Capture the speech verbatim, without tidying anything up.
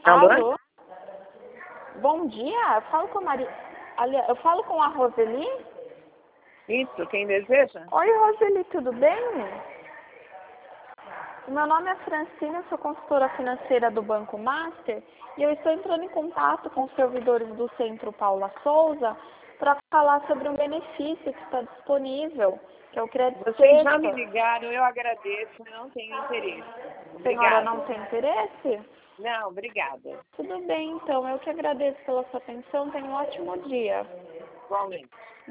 Alô? Alô? Bom dia, eu falo com a Maria. Ali- Eu falo com a Roseli? Isso, quem deseja? Oi, Roseli, tudo bem? O meu nome é Francina, eu sou consultora financeira do Banco Master e eu estou entrando em contato com os servidores do Centro Paula Souza para falar sobre um benefício que está disponível, que é o crédito Vocês já me sexta. ligaram, eu agradeço, eu não tenho interesse. A senhora Obrigada. não tem interesse? Não, obrigada. Tudo bem, então. Eu que agradeço pela sua atenção. Tenha um ótimo dia. Igualmente.